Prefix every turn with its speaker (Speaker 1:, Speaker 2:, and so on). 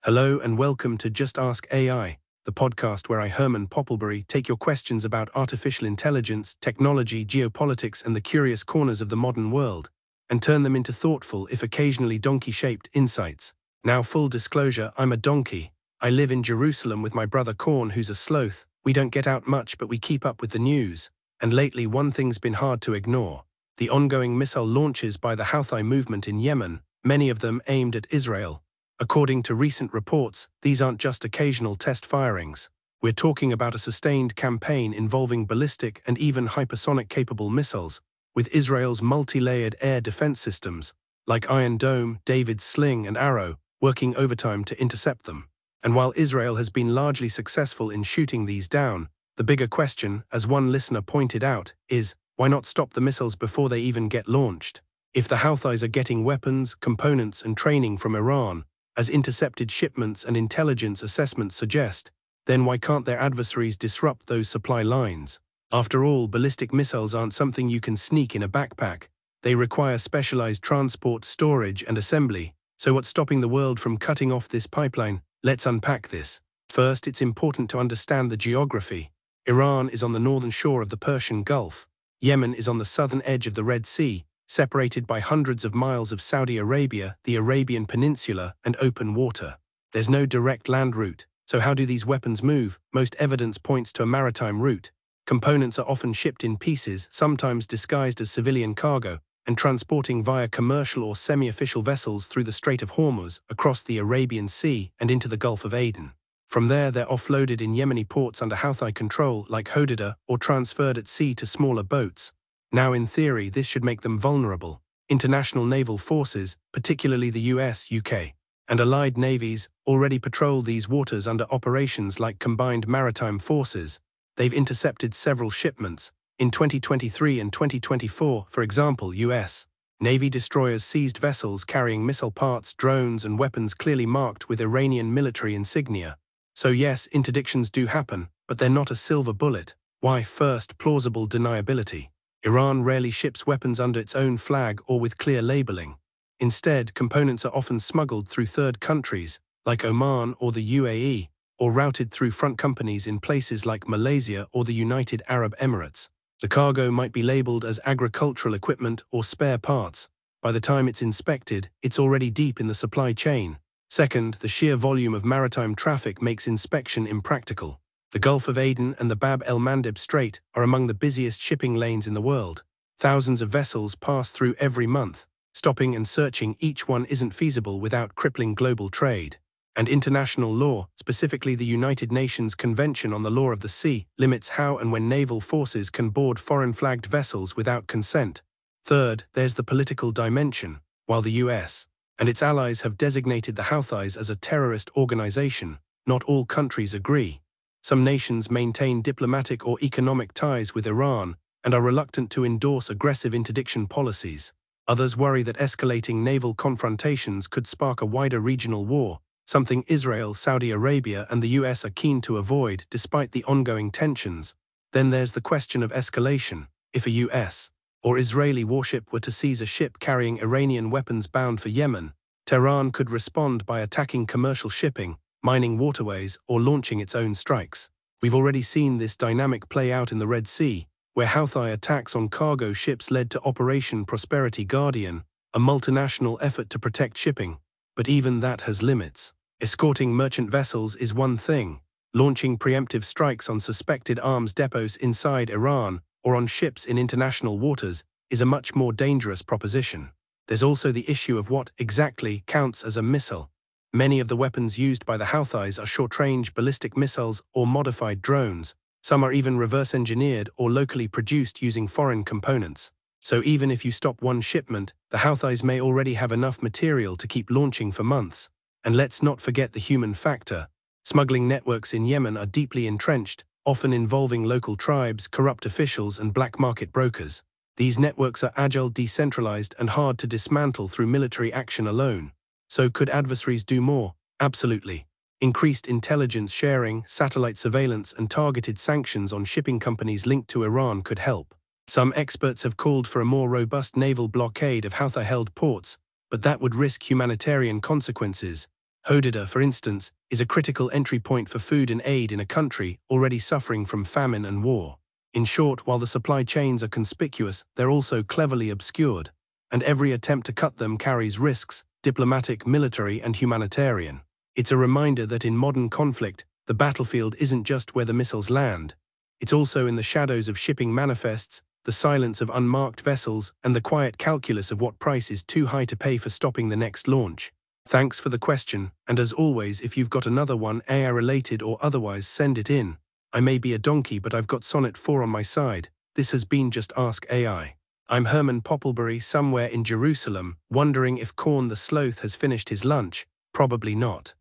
Speaker 1: Hello and welcome to Just Ask AI, the podcast where I, Herman Popplebury, take your questions about artificial intelligence, technology, geopolitics, and the curious corners of the modern world, and turn them into thoughtful, if occasionally donkey-shaped, insights. Now, full disclosure, I'm a donkey. I live in Jerusalem with my brother Corn, who's a sloth. We don't get out much, but we keep up with the news. And lately, one thing's been hard to ignore: the ongoing missile launches by the Houthi movement in Yemen, many of them aimed at Israel. According to recent reports, these aren't just occasional test firings. We're talking about a sustained campaign involving ballistic and even hypersonic-capable missiles, with Israel's multi-layered air defense systems, like Iron Dome, David's Sling, and Arrow, working overtime to intercept them. And while Israel has been largely successful in shooting these down, the bigger question, as one listener pointed out, is, why not stop the missiles before they even get launched? If the Houthis are getting weapons, components, and training from Iran, as intercepted shipments and intelligence assessments suggest, then why can't their adversaries disrupt those supply lines? After all, ballistic missiles aren't something you can sneak in a backpack. They require specialized transport, storage, and assembly. So what's stopping the world from cutting off this pipeline? Let's unpack this. First, it's important to understand the geography. Iran is on the northern shore of the Persian Gulf. Yemen is on the southern edge of the Red Sea, separated by hundreds of miles of Saudi Arabia, the Arabian Peninsula, and open water. There's no direct land route, so how do these weapons move? Most evidence points to a maritime route. Components are often shipped in pieces, sometimes disguised as civilian cargo, and transporting via commercial or semi-official vessels through the Strait of Hormuz, across the Arabian Sea, and into the Gulf of Aden. From there, they're offloaded in Yemeni ports under Houthi control, like Hodeidah, or transferred at sea to smaller boats. Now, in theory, this should make them vulnerable. International naval forces, particularly the US, UK, and allied navies, already patrol these waters under operations like Combined Maritime Forces. They've intercepted several shipments. In 2023 and 2024, for example, US Navy destroyers seized vessels carrying missile parts, drones, and weapons clearly marked with Iranian military insignia. So yes, interdictions do happen, but they're not a silver bullet. Why? First, plausible deniability. Iran rarely ships weapons under its own flag or with clear labeling. Instead, components are often smuggled through third countries, like Oman or the UAE, or routed through front companies in places like Malaysia or the United Arab Emirates. The cargo might be labeled as agricultural equipment or spare parts. By the time it's inspected, it's already deep in the supply chain. Second, the sheer volume of maritime traffic makes inspection impractical. The Gulf of Aden and the Bab el-Mandeb Strait are among the busiest shipping lanes in the world. Thousands of vessels pass through every month. Stopping and searching each one isn't feasible without crippling global trade. And international law, specifically the United Nations Convention on the Law of the Sea, limits how and when naval forces can board foreign-flagged vessels without consent. Third, there's the political dimension. While the US and its allies have designated the Houthis as a terrorist organization, not all countries agree. Some nations maintain diplomatic or economic ties with Iran and are reluctant to endorse aggressive interdiction policies. Others worry that escalating naval confrontations could spark a wider regional war, something Israel, Saudi Arabia, and the US are keen to avoid despite the ongoing tensions. Then there's the question of escalation. If a US or Israeli warship were to seize a ship carrying Iranian weapons bound for Yemen, Tehran could respond by attacking commercial shipping, mining waterways, or launching its own strikes. We've already seen this dynamic play out in the Red Sea, where Houthi attacks on cargo ships led to Operation Prosperity Guardian, a multinational effort to protect shipping. But even that has limits. Escorting merchant vessels is one thing. Launching preemptive strikes on suspected arms depots inside Iran or on ships in international waters is a much more dangerous proposition. There's also the issue of what exactly counts as a missile. Many of the weapons used by the Houthis are short-range ballistic missiles or modified drones. Some are even reverse-engineered or locally produced using foreign components. So even if you stop one shipment, the Houthis may already have enough material to keep launching for months. And let's not forget the human factor. Smuggling networks in Yemen are deeply entrenched, often involving local tribes, corrupt officials, and black market brokers. These networks are agile, decentralized, and hard to dismantle through military action alone. So could adversaries do more? Absolutely. Increased intelligence sharing, satellite surveillance, and targeted sanctions on shipping companies linked to Iran could help. Some experts have called for a more robust naval blockade of Houthi-held ports, but that would risk humanitarian consequences. Hodeidah, for instance, is a critical entry point for food and aid in a country already suffering from famine and war. In short, while the supply chains are conspicuous, they're also cleverly obscured, and every attempt to cut them carries risks, diplomatic, military, and humanitarian. It's a reminder that in modern conflict, the battlefield isn't just where the missiles land. It's also in the shadows of shipping manifests, the silence of unmarked vessels, and the quiet calculus of what price is too high to pay for stopping the next launch. Thanks for the question, and as always, if you've got another one, AI-related or otherwise, send it in. I may be a donkey, but I've got Sonnet 4 on my side. This has been Just Ask AI. I'm Herman Popplebary, somewhere in Jerusalem, wondering if Corn the Sloth has finished his lunch. Probably not.